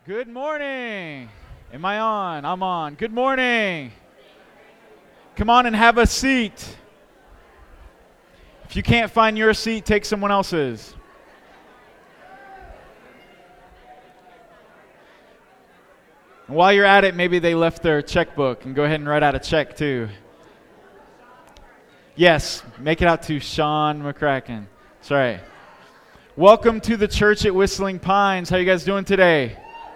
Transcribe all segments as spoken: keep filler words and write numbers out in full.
Good morning. Am I on? I'm on. Good morning. Come on and have a seat. If you can't find your seat, take someone else's. And while you're at it, maybe they left their checkbook, and go ahead and write out a check too. Yes, make it out to Sean McCracken. That's right. Welcome to the church at Whistling Pines. How you guys doing today?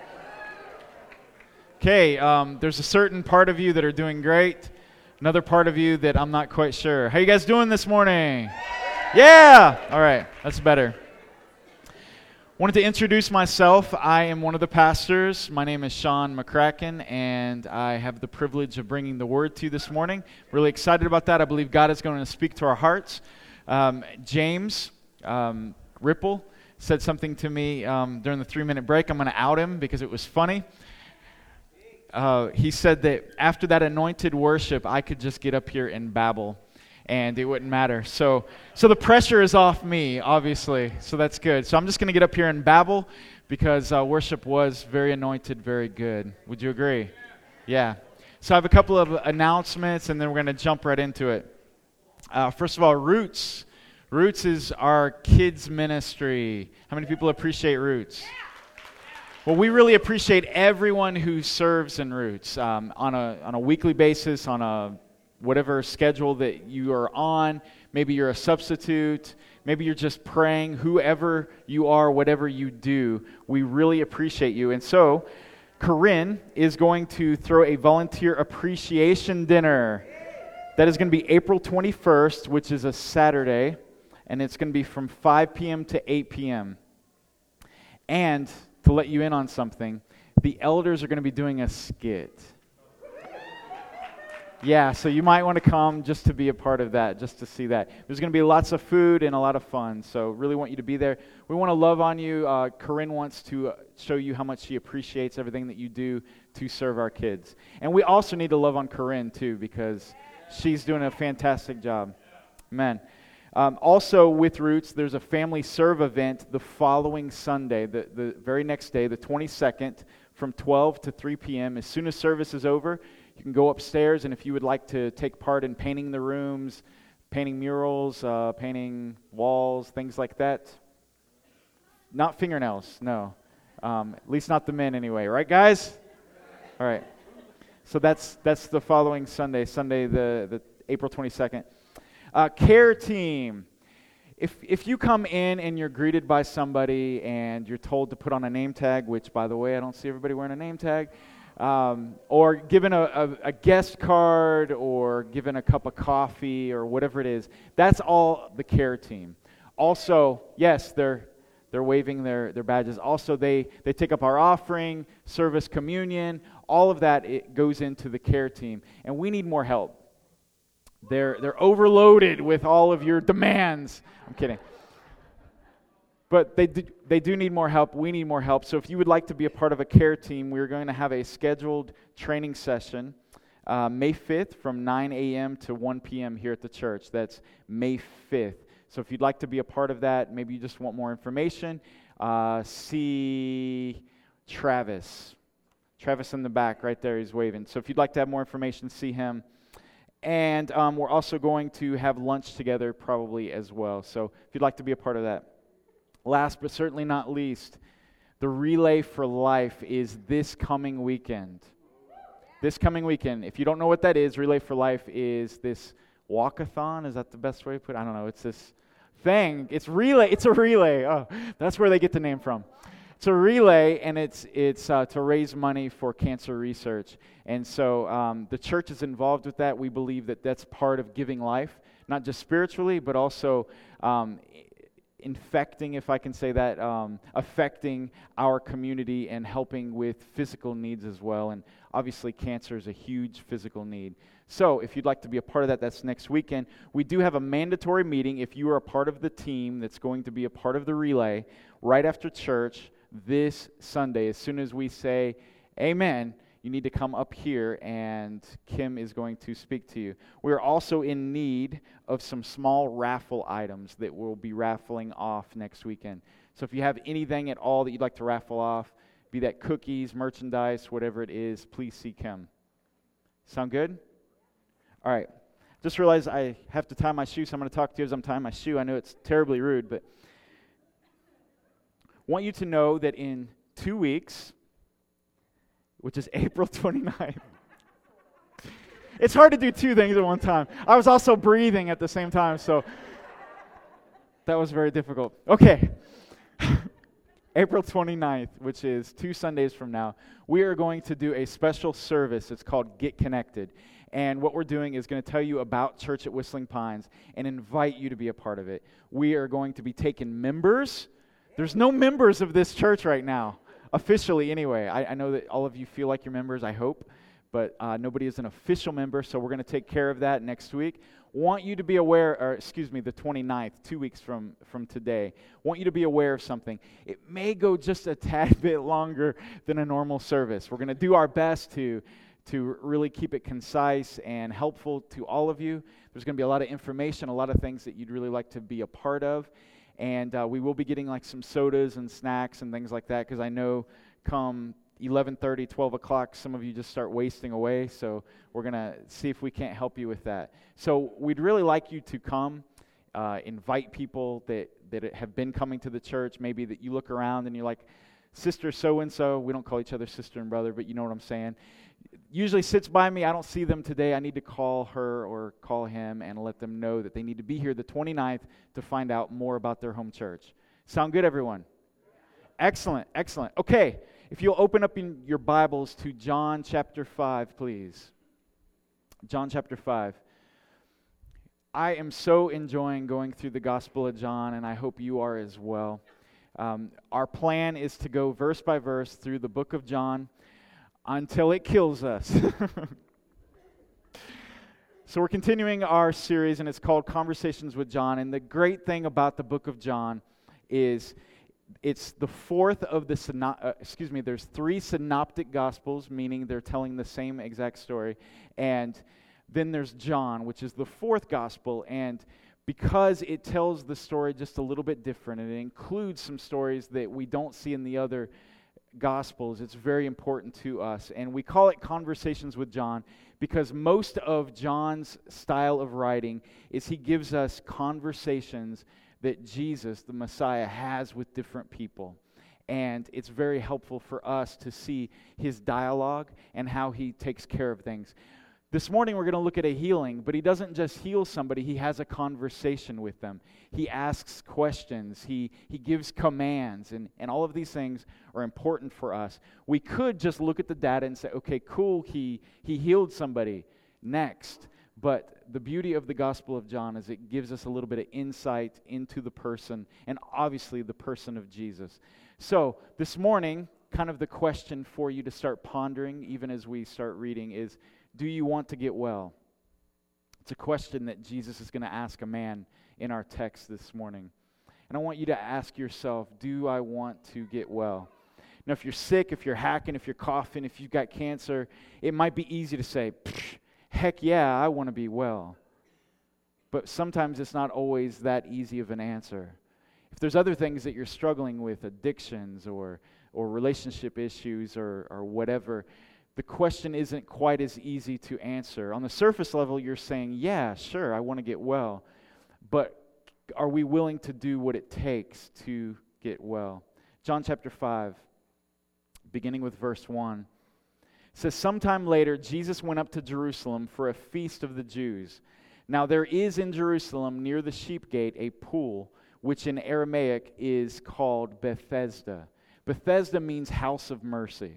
Okay, um, there's a certain part of you that are doing great. Another part of you that I'm not quite sure. How you guys doing this morning? Yeah! All right, that's better. Wanted to introduce myself. I am one of the pastors. My name is Sean McCracken, and I have the privilege of bringing the word to you this morning. Really excited about that. I believe God is going to speak to our hearts. Um, James um, Ripple said something to me um, during the three-minute break. I'm going to out him because it was funny. Uh, he said that after that anointed worship, I could just get up here and babble, and it wouldn't matter. So so the pressure is off me, obviously, so that's good. So I'm just going to get up here and babble because uh, worship was very anointed, very good. Would you agree? Yeah. So I have a couple of announcements, and then we're going to jump right into it. Uh, first of all, Roots. Roots is our kids' ministry. How many people appreciate Roots? Well, we really appreciate everyone who serves in Roots um, on a on a weekly basis, on a whatever schedule that you are on. Maybe you're a substitute. Maybe you're just praying. Whoever you are, whatever you do, we really appreciate you. And so, Corinne is going to throw a volunteer appreciation dinner. That is going to be April twenty-first, which is a Saturday, and it's going to be from five p.m. to eight p.m. And to let you in on something, the elders are going to be doing a skit. Yeah, so you might want to come just to be a part of that, just to see that. There's going to be lots of food and a lot of fun, so really want you to be there. We want to love on you. Uh, Corinne wants to show you how much she appreciates everything that you do to serve our kids. And we also need to love on Corinne, too, because she's doing a fantastic job. Amen. Um, also with Roots, there's a family serve event the following Sunday, the, the very next day, the twenty-second, from twelve to three p.m. As soon as service is over, you can go upstairs, and if you would like to take part in painting the rooms, painting murals, uh, painting walls, things like that. Not fingernails, no. Um, at least not the men anyway, right guys? All right. So that's that's the following Sunday, Sunday the, the April twenty-second. Uh, care team. If if you come in and you're greeted by somebody and you're told to put on a name tag, which, by the way, I don't see everybody wearing a name tag, um, or given a, a, a guest card or given a cup of coffee or whatever it is, that's all the care team. Also, yes, they're they're waving their, their badges. Also, they, they take up our offering, service communion, all of that, it goes into the care team. And we need more help. They're they're overloaded with all of your demands. I'm kidding. But they do, they do need more help. We need more help. So if you would like to be a part of a care team, we're going to have a scheduled training session uh, May fifth from nine a.m. to one p.m. here at the church. That's May fifth. So if you'd like to be a part of that, maybe you just want more information, uh, see Travis. Travis in the back right there, he's waving. So if you'd like to have more information, see him. And um, we're also going to have lunch together probably as well. So if you'd like to be a part of that. Last but certainly not least, the Relay for Life is this coming weekend. This coming weekend. If you don't know what that is, Relay for Life is this walkathon. Is that the best way to put it? I don't know. It's this thing. It's relay. It's a relay. Oh, that's where they get the name from. It's a relay, and it's it's uh, to raise money for cancer research. And so um, the church is involved with that. We believe that that's part of giving life, not just spiritually, but also um, infecting, if I can say that, um, affecting our community and helping with physical needs as well. And obviously cancer is a huge physical need. So if you'd like to be a part of that, that's next weekend. We do have a mandatory meeting if you are a part of the team that's going to be a part of the relay right after church this Sunday. As soon as we say amen, you need to come up here and Kim is going to speak to you. We are also in need of some small raffle items that we'll be raffling off next weekend. So if you have anything at all that you'd like to raffle off, be that cookies, merchandise, whatever it is, please seek him. Sound good? All right. Just realized I have to tie my shoe, so I'm going to talk to you as I'm tying my shoe. I know it's terribly rude, but I want you to know that in two weeks, which is April twenty-ninth, it's hard to do two things at one time. I was also breathing at the same time, so that was very difficult. Okay. April twenty-ninth, which is two Sundays from now, we are going to do a special service. It's called Get Connected. And what we're doing is going to tell you about Church at Whistling Pines and invite you to be a part of it. We are going to be taking members. There's no members of this church right now, officially anyway. I, I know that all of you feel like you're members, I hope, but uh, nobody is an official member, so we're going to take care of that next week. Want you to be aware, or excuse me, the twenty-ninth, two weeks from, from today. Want you to be aware of something. It may go just a tad bit longer than a normal service. We're going to do our best to to really keep it concise and helpful to all of you. There's going to be a lot of information, a lot of things that you'd really like to be a part of. And uh, we will be getting like some sodas and snacks and things like that, because I know come eleven thirty, twelve o'clock, some of you just start wasting away. So we're going to see if we can't help you with that. So we'd really like you to come, uh, invite people that, that have been coming to the church, maybe that you look around and you're like, Sister so-and-so, we don't call each other sister and brother, but you know what I'm saying, usually sits by me. I don't see them today. I need to call her or call him and let them know that they need to be here the twenty-ninth to find out more about their home church. Sound good, everyone? Excellent, excellent. Okay, if you'll open up in your Bibles to John chapter five, please. John chapter five. I am so enjoying going through the Gospel of John, and I hope you are as well. Um, our plan is to go verse by verse through the book of John until it kills us. So we're continuing our series, and it's called Conversations with John. And the great thing about the book of John is it's the fourth of the, syno- uh, excuse me, there's three synoptic gospels, meaning they're telling the same exact story. And then there's John, which is the fourth gospel. And because it tells the story just a little bit different, and it includes some stories that we don't see in the other Gospels, it's very important to us. And we call it Conversations with John because most of John's style of writing is he gives us conversations that Jesus, the Messiah, has with different people. And it's very helpful for us to see his dialogue and how he takes care of things. This morning we're going to look at a healing, but he doesn't just heal somebody, he has a conversation with them. He asks questions, he he gives commands, and, and all of these things are important for us. We could just look at the data and say, okay, cool, he, he healed somebody, next. But the beauty of the Gospel of John is it gives us a little bit of insight into the person, and obviously the person of Jesus. So this morning, kind of the question for you to start pondering, even as we start reading, is, do you want to get well? It's a question that Jesus is going to ask a man in our text this morning. And I want you to ask yourself, do I want to get well? Now, if you're sick, if you're hacking, if you're coughing, if you've got cancer, it might be easy to say, heck yeah, I want to be well. But sometimes it's not always that easy of an answer. If there's other things that you're struggling with, addictions or or relationship issues or or whatever, the question isn't quite as easy to answer. On the surface level, you're saying, yeah, sure, I want to get well. But are we willing to do what it takes to get well? John chapter five, beginning with verse one, says, sometime later, Jesus went up to Jerusalem for a feast of the Jews. Now there is in Jerusalem near the sheep gate a pool, which in Aramaic is called Bethesda. Bethesda means house of mercy,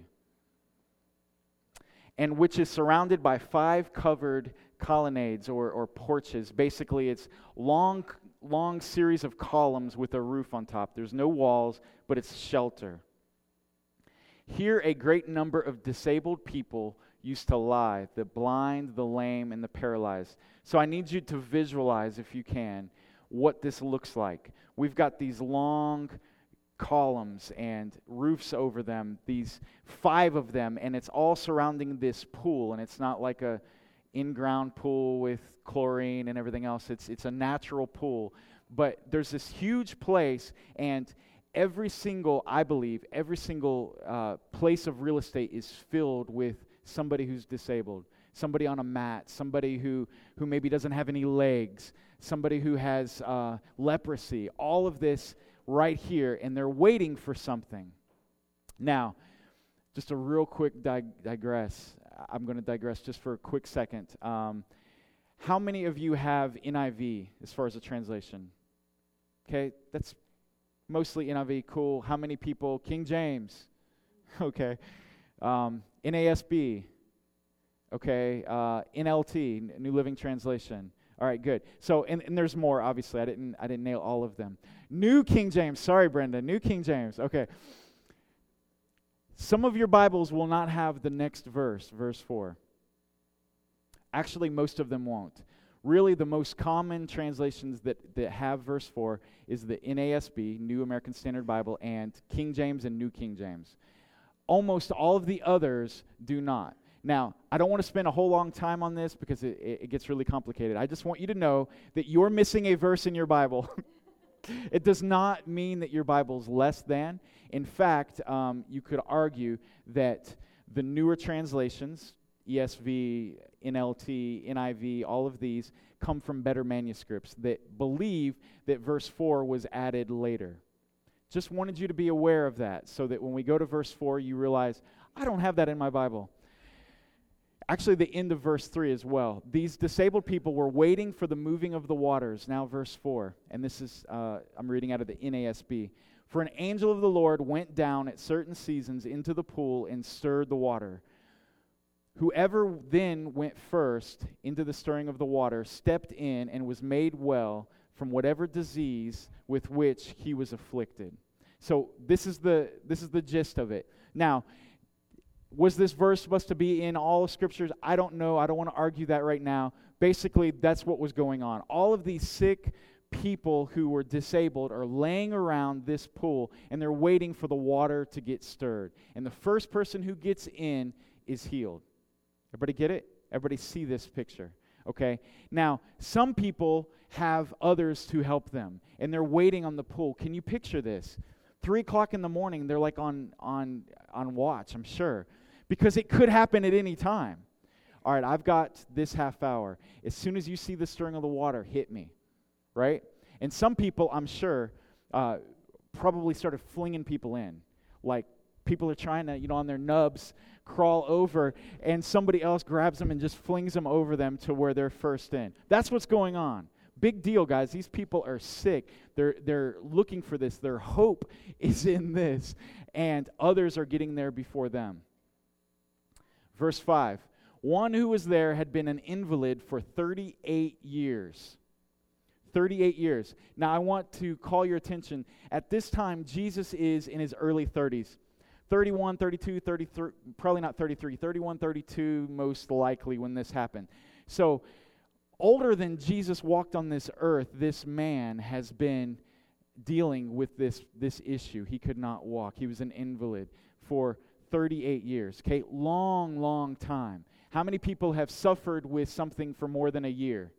and which is surrounded by five covered colonnades or, or porches. Basically, it's long, long series of columns with a roof on top. There's no walls, but it's shelter. Here a great number of disabled people used to lie, the blind, the lame, and the paralyzed. So I need you to visualize, if you can, what this looks like. We've got these long columns and roofs over them, these five of them, and it's all surrounding this pool, and it's not like a in-ground pool with chlorine and everything else. It's it's a natural pool, but there's this huge place, and every single, I believe, every single uh, place of real estate is filled with somebody who's disabled, somebody on a mat, somebody who, who maybe doesn't have any legs, somebody who has uh, leprosy, all of this right here, and they're waiting for something. Now, just a real quick dig- digress. I'm going to digress just for a quick second. Um, how many of you have N I V as far as a translation? Okay, that's mostly N I V, cool. How many people? King James. Okay. Um, N A S B. Okay. Uh, N L T, New Living Translation. All right, good. So, and, and there's more, obviously. I didn't I didn't nail all of them. New King James. Sorry, Brenda. New King James. Okay. Some of your Bibles will not have the next verse, verse four. Actually, most of them won't. Really, the most common translations that, that have verse four is the N A S B, New American Standard Bible, and King James and New King James. Almost all of the others do not. Now, I don't want to spend a whole long time on this because it, it gets really complicated. I just want you to know that you're missing a verse in your Bible. It does not mean that your Bible's less than. In fact, um, you could argue that the newer translations, E S V, N L T, N I V, all of these come from better manuscripts that believe that verse four was added later. Just wanted you to be aware of that so that when we go to verse four, you realize, I don't have that in my Bible. Actually, the end of verse three as well. These disabled people were waiting for the moving of the waters. Now verse four, and this is, uh, I'm reading out of the N A S B. For an angel of the Lord went down at certain seasons into the pool and stirred the water. Whoever then went first into the stirring of the water stepped in and was made well from whatever disease with which he was afflicted. So this is the this is the gist of it. Now, was this verse supposed to be in all of Scriptures? I don't know. I don't want to argue that right now. Basically, that's what was going on. All of these sick people who were disabled are laying around this pool, and they're waiting for the water to get stirred. And the first person who gets in is healed. Everybody get it? Everybody see this picture, okay? Now, some people have others to help them, and they're waiting on the pool. Can you picture this? Three o'clock in the morning, they're like on on on watch, I'm sure, because it could happen at any time. All right, I've got this half hour. As soon as you see the stirring of the water, hit me, right? And some people, I'm sure, uh, probably started flinging people in. Like, people are trying to, you know, on their nubs, crawl over, and somebody else grabs them and just flings them over them to where they're first in. That's what's going on. Big deal, guys. These people are sick. They're they're looking for this. Their hope is in this, and others are getting there before them. Verse five, one who was there had been an invalid for thirty-eight years. thirty-eight years. Now, I want to call your attention. At this time, Jesus is in his early thirties. thirty-one, thirty-two, thirty-three, probably not thirty-three, thirty-one, thirty-two most likely when this happened. So, older than Jesus walked on this earth, this man has been dealing with this, this issue. He could not walk. He was an invalid for thirty-eight years. Okay, long, long time. How many people have suffered with something for more than a year?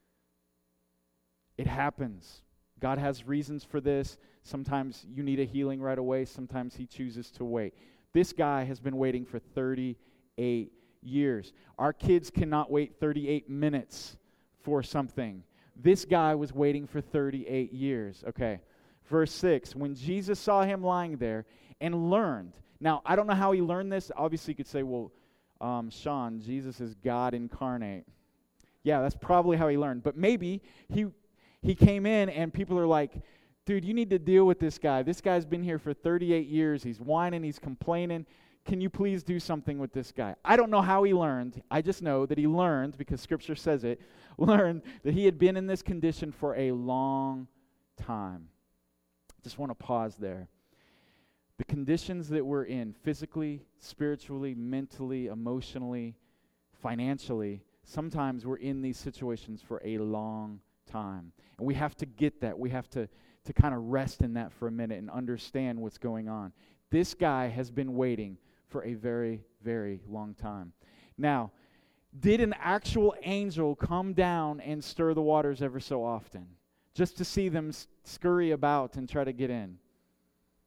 It happens. God has reasons for this. Sometimes you need a healing right away. Sometimes he chooses to wait. This guy has been waiting for thirty-eight years. Our kids cannot wait thirty-eight minutes for something. This guy was waiting for thirty-eight years. Okay, verse six, when Jesus saw him lying there and learned. Now, I don't know how he learned this. Obviously, you could say, well, um, Sean, Jesus is God incarnate. Yeah, that's probably how he learned. But maybe he he came in and people are like, dude, you need to deal with this guy. This guy's been here for thirty-eight years. He's whining. He's complaining. Can you please do something with this guy? I don't know how he learned. I just know that he learned, because Scripture says it, learned that he had been in this condition for a long time. Just want to pause there. The conditions that we're in, physically, spiritually, mentally, emotionally, financially, sometimes we're in these situations for a long time. And we have to get that. We have to, to kind of rest in that for a minute and understand what's going on. This guy has been waiting for a very, very long time. Now, did an actual angel come down and stir the waters ever so often, just to see them scurry about and try to get in?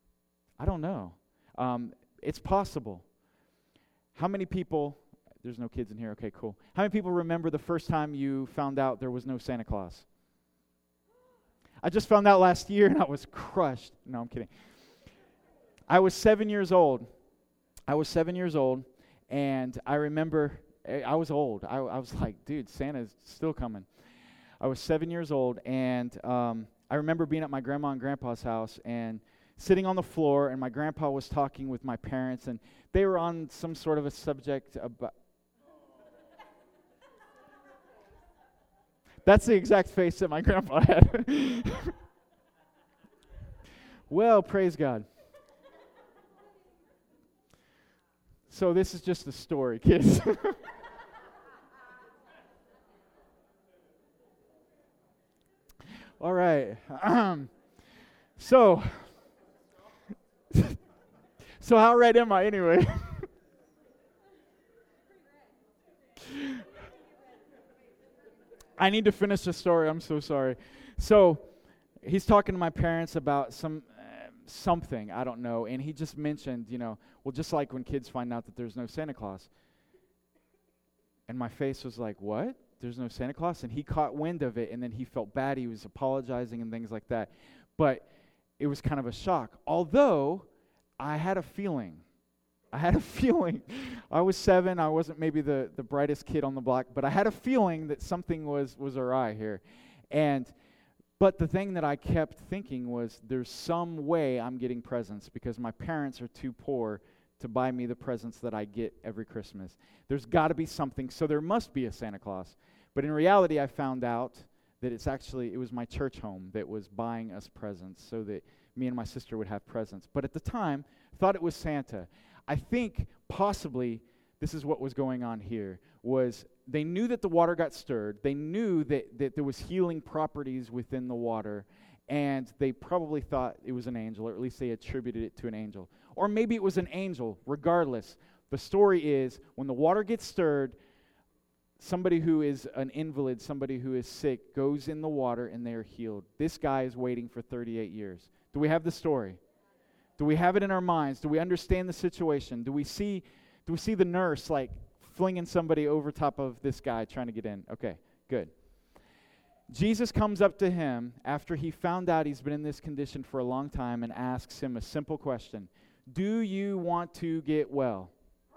I don't know. Um, it's possible. How many people, there's no kids in here, okay, cool. How many people remember the first time you found out there was no Santa Claus? I just found out last year and I was crushed. No, I'm kidding. I was seven years old. I was seven years old, and I remember, I was old. I, I was like, dude, Santa's still coming. I was seven years old, and um, I remember being at my grandma and grandpa's house and sitting on the floor, and my grandpa was talking with my parents, and they were on some sort of a subject about... That's the exact face that my grandpa had. Well, praise God. So this is just a story, kids. All right. Um, so, so how right am I anyway? I need to finish the story. I'm so sorry. So, he's talking to my parents about some uh, something, I don't know, and he just mentioned, you know, well, just like when kids find out that there's no Santa Claus. And my face was like, what? There's no Santa Claus? And he caught wind of it, and then he felt bad. He was apologizing and things like that. But it was kind of a shock. Although, I had a feeling. I had a feeling. I was seven. I wasn't maybe the, the brightest kid on the block, but I had a feeling that something was, was awry here. And But the thing that I kept thinking was, there's some way I'm getting presents because my parents are too poor to buy me the presents that I get every Christmas. There's got to be something, so there must be a Santa Claus. But in reality, I found out that it's actually, it was my church home that was buying us presents so that me and my sister would have presents. But at the time, thought it was Santa. I think possibly this is what was going on here, was they knew that the water got stirred. They knew that, that there was healing properties within the water, and they probably thought it was an angel, or at least they attributed it to an angel. Or maybe it was an angel. Regardless, the story is when the water gets stirred, somebody who is an invalid, somebody who is sick, goes in the water and they are healed. This guy is waiting for thirty-eight years. Do we have the story? Do we have it in our minds? Do we understand the situation? Do we see, do we see the nurse like flinging somebody over top of this guy trying to get in? Okay, good. Jesus comes up to him after he found out he's been in this condition for a long time and asks him a simple question. Do you want to get well?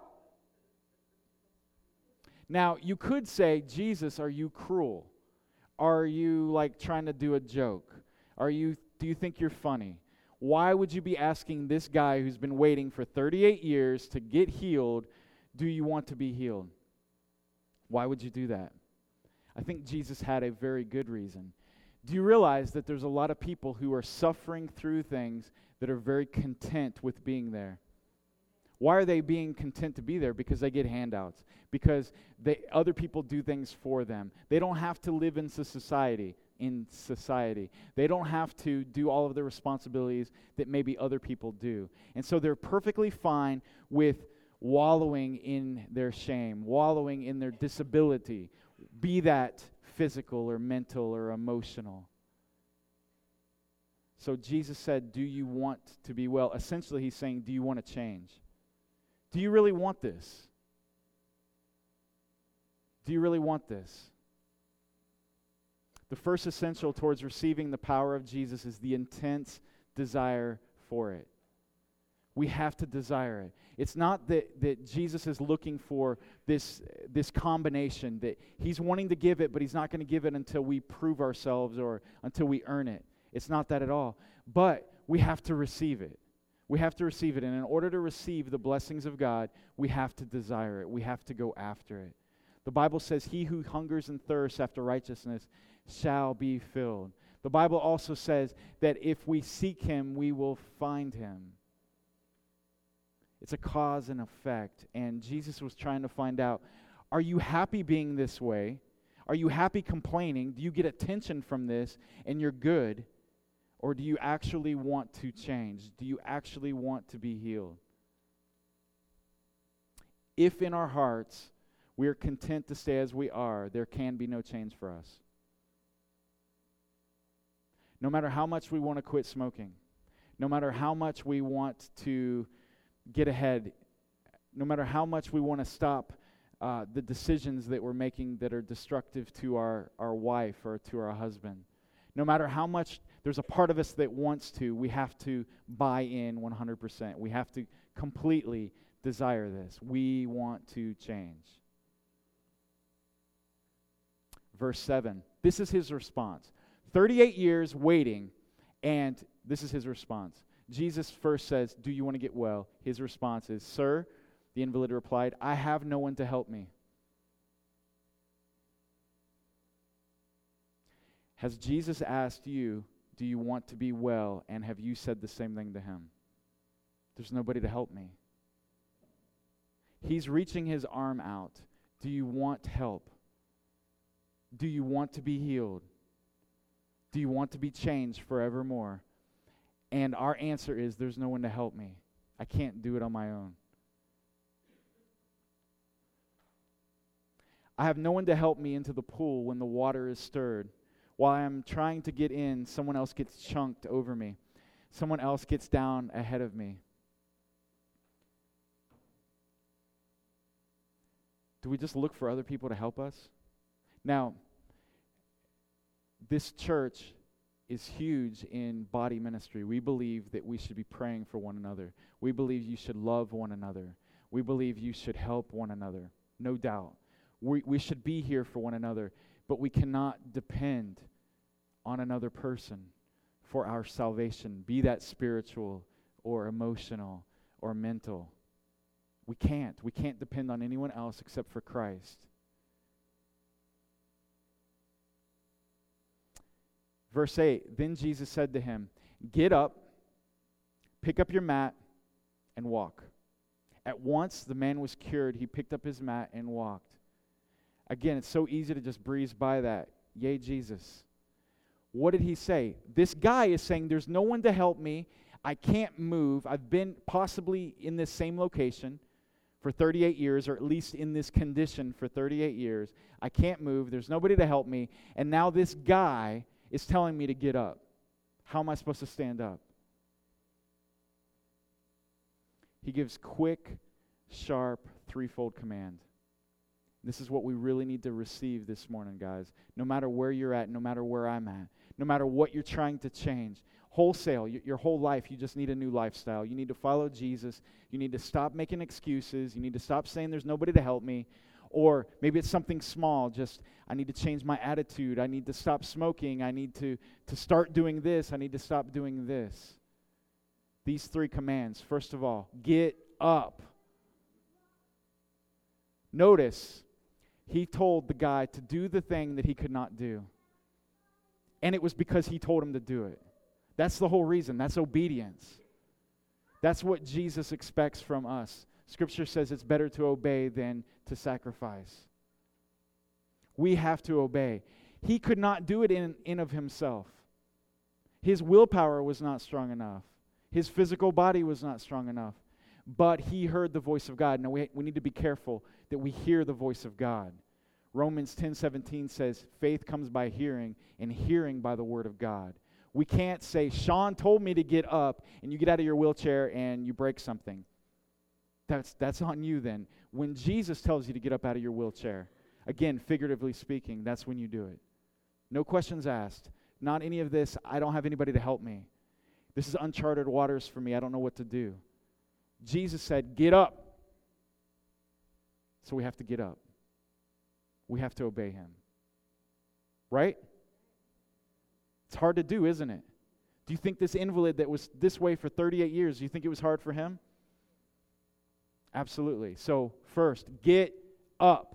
Now, you could say, Jesus, are you cruel? Are you like trying to do a joke? Are you, do you think you're funny? Why would you be asking this guy who's been waiting for thirty-eight years to get healed, do you want to be healed? Why would you do that? I think Jesus had a very good reason. Do you realize that there's a lot of people who are suffering through things that are very content with being there? Why are they being content to be there? Because they get handouts. Because they, other people do things for them. They don't have to live in society. In society. They don't have to do all of the responsibilities that maybe other people do. And so they're perfectly fine with wallowing in their shame, wallowing in their disability, be that physical or mental or emotional. So Jesus said, do you want to be well? Essentially, he's saying, do you want to change? Do you really want this? Do you really want this? The first essential towards receiving the power of Jesus is the intense desire for it. We have to desire it. It's not that, that Jesus is looking for this, this combination, that he's wanting to give it, but he's not going to give it until we prove ourselves or until we earn it. It's not that at all. But we have to receive it. We have to receive it. And in order to receive the blessings of God, we have to desire it. We have to go after it. The Bible says, he who hungers and thirsts after righteousness shall be filled. The Bible also says that if we seek him, we will find him. It's a cause and effect. And Jesus was trying to find out, are you happy being this way? Are you happy complaining? Do you get attention from this and you're good? Or do you actually want to change? Do you actually want to be healed? If in our hearts we are content to stay as we are, there can be no change for us. No matter how much we want to quit smoking, no matter how much we want to get ahead, no matter how much we want to stop uh, the decisions that we're making that are destructive to our, our wife or to our husband, no matter how much there's a part of us that wants to, we have to buy in one hundred percent. We have to completely desire this. We want to change. Verse seven, this is his response. thirty-eight years waiting, and this is his response. Jesus first says, do you want to get well? His response is, sir, the invalid replied, I have no one to help me. Has Jesus asked you, do you want to be well? And have you said the same thing to him? There's nobody to help me. He's reaching his arm out. Do you want help? Do you want to be healed? Do you want to be changed forevermore? And our answer is, there's no one to help me. I can't do it on my own. I have no one to help me into the pool when the water is stirred. While I'm trying to get in, someone else gets chunked over me. Someone else gets down ahead of me. Do we just look for other people to help us? Now, this church is huge in body ministry. We believe that we should be praying for one another. We believe you should love one another. We believe you should help one another. No doubt. We, we should be here for one another, but we cannot depend on another person for our salvation, be that spiritual or emotional or mental. We can't. We can't depend on anyone else except for Christ. Verse eight, then Jesus said to him, get up, pick up your mat, and walk. At once the man was cured. He picked up his mat and walked. Again, it's so easy to just breeze by that. Yay, Jesus. What did he say? This guy is saying, there's no one to help me. I can't move. I've been possibly in this same location for thirty-eight years, or at least in this condition for thirty-eight years. I can't move. There's nobody to help me. And now this guy is telling me to get up. How am I supposed to stand up? He gives quick, sharp, threefold command. This is what we really need to receive this morning, guys. No matter where you're at, no matter where I'm at, no matter what you're trying to change, wholesale, your, your whole life, you just need a new lifestyle. You need to follow Jesus. You need to stop making excuses. You need to stop saying there's nobody to help me. Or maybe it's something small, just I need to change my attitude. I need to stop smoking. I need to, to start doing this. I need to stop doing this. These three commands. First of all, get up. Notice, he told the guy to do the thing that he could not do. And it was because he told him to do it. That's the whole reason. That's obedience. That's what Jesus expects from us. Scripture says it's better to obey than to sacrifice. We have to obey. He could not do it in, in of himself. His willpower was not strong enough. His physical body was not strong enough. But he heard the voice of God. Now we, we need to be careful that we hear the voice of God. Romans ten seventeen says, faith comes by hearing, and hearing by the word of God. We can't say, Sean told me to get up, and you get out of your wheelchair and you break something. That's, that's on you then. When Jesus tells you to get up out of your wheelchair, again, figuratively speaking, that's when you do it. No questions asked. Not any of this, I don't have anybody to help me. This is uncharted waters for me. I don't know what to do. Jesus said, get up. So we have to get up. We have to obey him. Right? It's hard to do, isn't it? Do you think this invalid that was this way for thirty-eight years, do you think it was hard for him? Absolutely. So first, get up.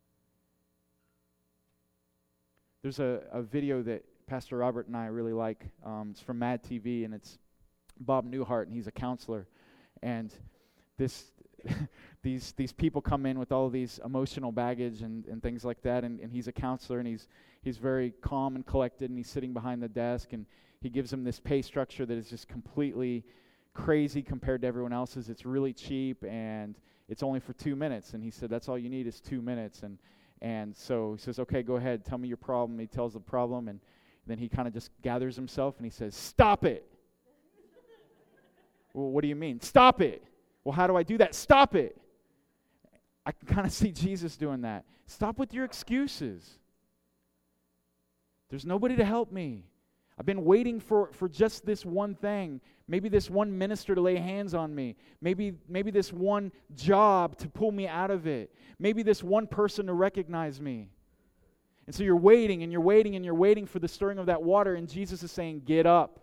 There's a, a video that Pastor Robert and I really like. Um, it's from Mad T V, and it's Bob Newhart, and he's a counselor. And this, these these people come in with all of these emotional baggage and, and things like that, and, and he's a counselor, and he's he's very calm and collected, and he's sitting behind the desk, and he gives them this pay structure that is just completely crazy compared to everyone else's. It's really cheap, and it's only for two minutes. And he said, that's all you need is two minutes. And and so he says, okay, go ahead, tell me your problem. He tells the problem, and then he kind of just gathers himself, and he says, stop it. Well, what do you mean? Stop it. Well, how do I do that? Stop it. I can kind of see Jesus doing that. Stop with your excuses. There's nobody to help me. I've been waiting for, for just this one thing. Maybe this one minister to lay hands on me. Maybe, maybe this one job to pull me out of it. Maybe this one person to recognize me. And so you're waiting and you're waiting and you're waiting for the stirring of that water, and Jesus is saying, get up.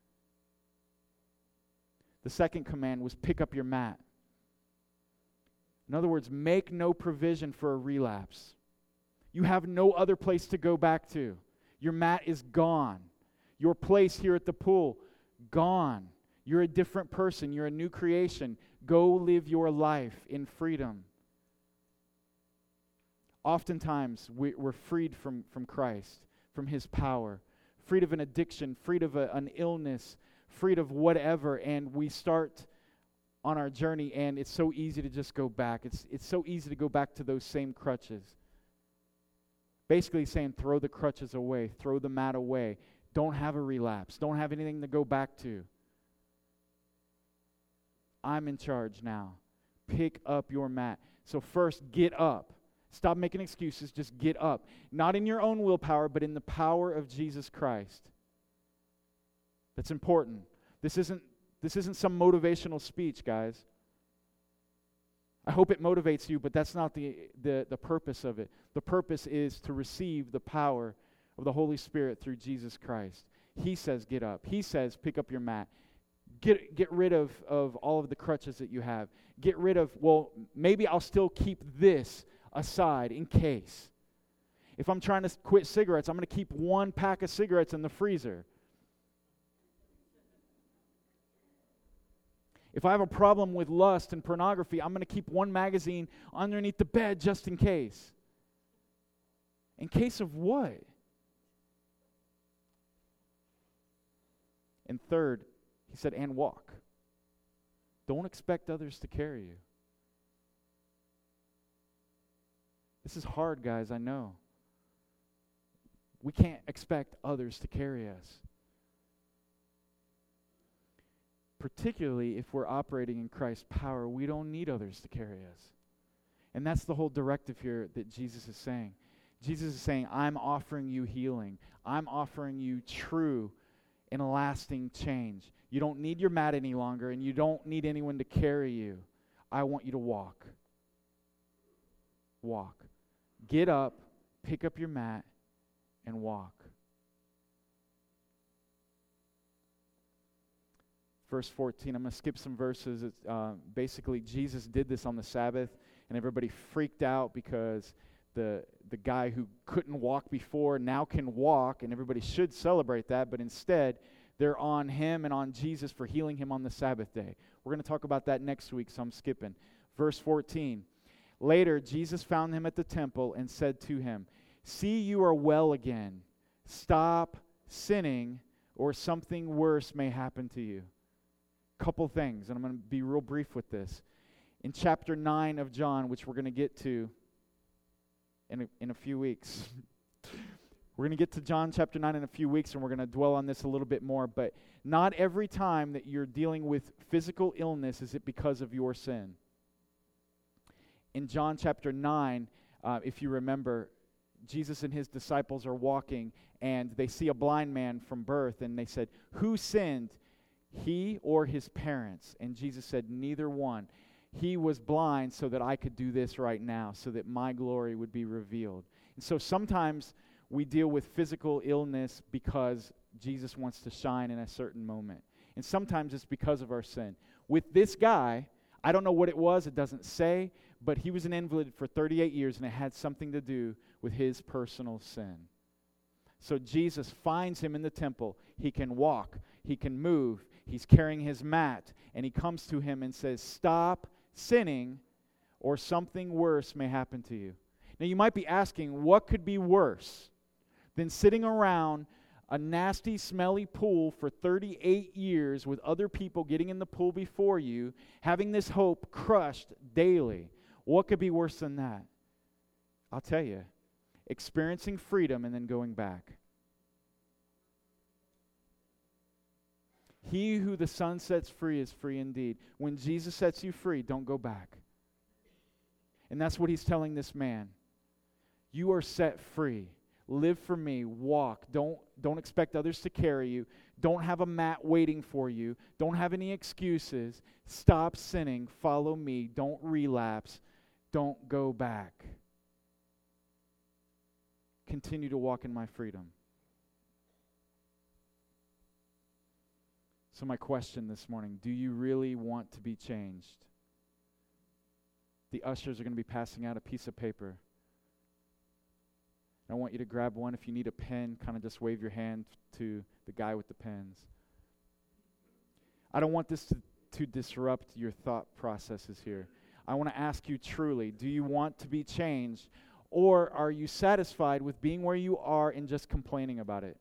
The second command was pick up your mat. In other words, make no provision for a relapse. You have no other place to go back to. Your mat is gone. Your place here at the pool, gone. You're a different person. You're a new creation. Go live your life in freedom. Oftentimes, we, we're freed from, from Christ, from His power, freed of an addiction, freed of a, an illness, freed of whatever, and we start on our journey, and it's so easy to just go back. It's, it's so easy to go back to those same crutches. Basically saying, throw the crutches away, throw the mat away. Don't have a relapse. Don't have anything to go back to. I'm in charge now. Pick up your mat. So first, get up. Stop making excuses. Just get up. Not in your own willpower, but in the power of Jesus Christ. That's important. This isn't, this isn't some motivational speech, guys. I hope it motivates you, but that's not the, the, the purpose of it. The purpose is to receive the power of the Holy Spirit through Jesus Christ. He says, get up. He says, pick up your mat. Get, get rid of, of all of the crutches that you have. Get rid of, well, maybe I'll still keep this aside in case. If I'm trying to quit cigarettes, I'm going to keep one pack of cigarettes in the freezer. If I have a problem with lust and pornography, I'm going to keep one magazine underneath the bed just in case. In case of what? And third, he said, and walk. Don't expect others to carry you. This is hard, guys, I know. We can't expect others to carry us. Particularly if we're operating in Christ's power, we don't need others to carry us. And that's the whole directive here that Jesus is saying. Jesus is saying, I'm offering you healing. I'm offering you true and lasting change. You don't need your mat any longer, and you don't need anyone to carry you. I want you to walk. Walk. Get up, pick up your mat, and walk. Verse fourteen, I'm going to skip some verses. It's, uh, basically, Jesus did this on the Sabbath, and everybody freaked out because the the guy who couldn't walk before now can walk, and everybody should celebrate that, but instead, they're on him and on Jesus for healing him on the Sabbath day. We're going to talk about that next week, so I'm skipping. Verse fourteen, later, Jesus found him at the temple and said to him, see, you are well again. Stop sinning, or something worse may happen to you. Couple things, and I'm going to be real brief with this. In chapter nine of John, which we're going to get to in a, in a few weeks. We're going to get to John chapter nine in a few weeks, and we're going to dwell on this a little bit more. But not every time that you're dealing with physical illness is it because of your sin. In John chapter nine, uh, if you remember, Jesus and his disciples are walking, and they see a blind man from birth, and they said, who sinned, he or his parents? And Jesus said, neither one. He was blind so that I could do this right now, so that my glory would be revealed. And so sometimes we deal with physical illness because Jesus wants to shine in a certain moment. And sometimes it's because of our sin. With this guy, I don't know what it was, it doesn't say, but he was an invalid for thirty-eight years, and it had something to do with his personal sin. So Jesus finds him in the temple. He can walk. He can move. He's carrying his mat. And he comes to him and says, stop sinning, or something worse may happen to you. Now you might be asking, what could be worse than sitting around a nasty, smelly pool for thirty-eight years with other people getting in the pool before you, having this hope crushed daily? What could be worse than that? I'll tell you. Experiencing freedom and then going back. He who the Son sets free is free indeed. When Jesus sets you free, don't go back. And that's what he's telling this man. You are set free. Live for me. Walk. Don't, don't expect others to carry you. Don't have a mat waiting for you. Don't have any excuses. Stop sinning. Follow me. Don't relapse. Don't go back. Continue to walk in my freedom. So my question this morning, do you really want to be changed? The ushers are going to be passing out a piece of paper. I want you to grab one. If you need a pen, kind of just wave your hand to the guy with the pens. I don't want this to, to disrupt your thought processes here. I want to ask you truly, do you want to be changed, or are you satisfied with being where you are and just complaining about it?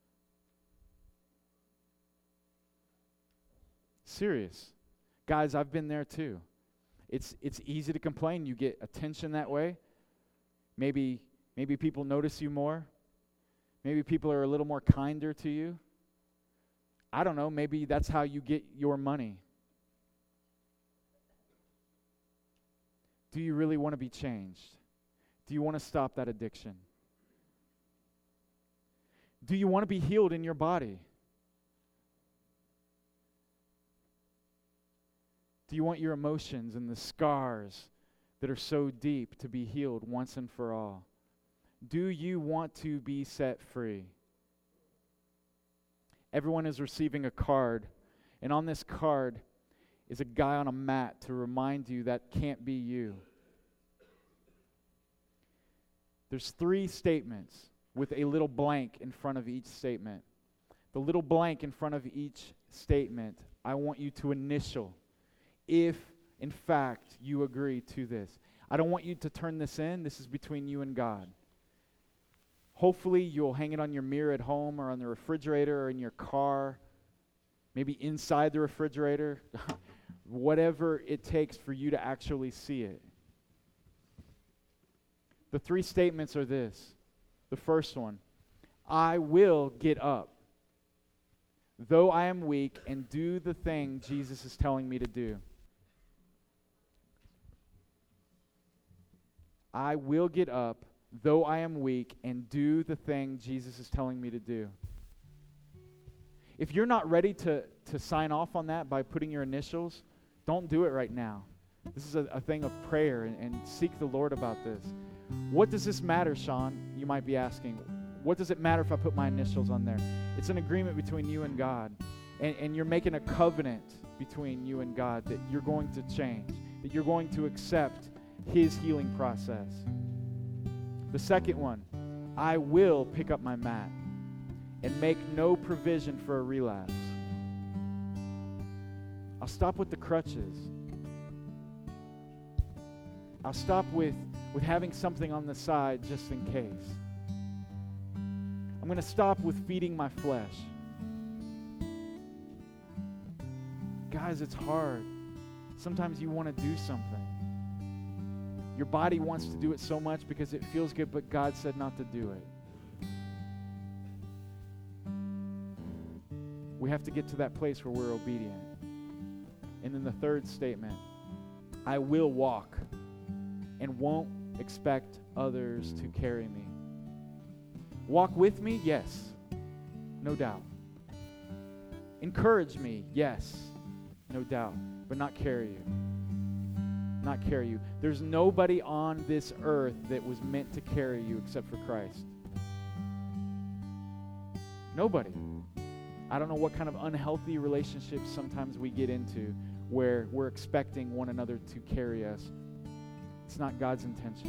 Serious. Guys, I've been there too. It's it's easy to complain. You get attention that way. Maybe maybe people notice you more. Maybe people are a little more kinder to you. I don't know, maybe that's how you get your money. Do you really want to be changed? Do you want to stop that addiction? Do you want to be healed in your body? Do you want your emotions and the scars that are so deep to be healed once and for all? Do you want to be set free? Everyone is receiving a card, and on this card is a guy on a mat to remind you that can't be you. There's three statements with a little blank in front of each statement. The little blank in front of each statement, I want you to initial if, in fact, you agree to this. I don't want you to turn this in. This is between you and God. Hopefully, you'll hang it on your mirror at home or on the refrigerator or in your car, maybe inside the refrigerator, whatever it takes for you to actually see it. The three statements are this. The first one, I will get up, though I am weak, and do the thing Jesus is telling me to do. I will get up, though I am weak, and do the thing Jesus is telling me to do. If you're not ready to, to sign off on that by putting your initials, don't do it right now. This is a, a thing of prayer, and, and seek the Lord about this. What does this matter, Sean? You might be asking. What does it matter if I put my initials on there? It's an agreement between you and God. And, and you're making a covenant between you and God that you're going to change, that you're going to accept His healing process. The second one, I will pick up my mat and make no provision for a relapse. I'll stop with the crutches. I'll stop with, with having something on the side just in case. I'm going to stop with feeding my flesh. Guys, it's hard. Sometimes you want to do something. Your body wants to do it so much because it feels good, but God said not to do it. We have to get to that place where we're obedient. And then the third statement, I will walk and won't expect others to carry me. Walk with me? Yes. No doubt. Encourage me? Yes. No doubt. But not carry you. Not carry you. There's nobody on this earth that was meant to carry you except for Christ. Nobody. I don't know what kind of unhealthy relationships sometimes we get into where we're expecting one another to carry us. It's not God's intention.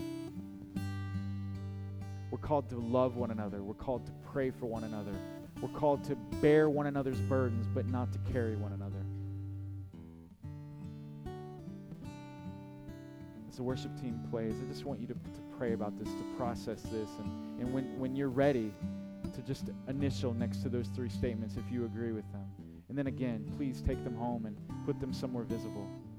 We're called to love one another. We're called to pray for one another. We're called to bear one another's burdens, but not to carry one another. As the worship team plays, I just want you to, to pray about this, to process this, and, and when, when you're ready, to just initial next to those three statements if you agree with them. And then again, please take them home and put them somewhere visible.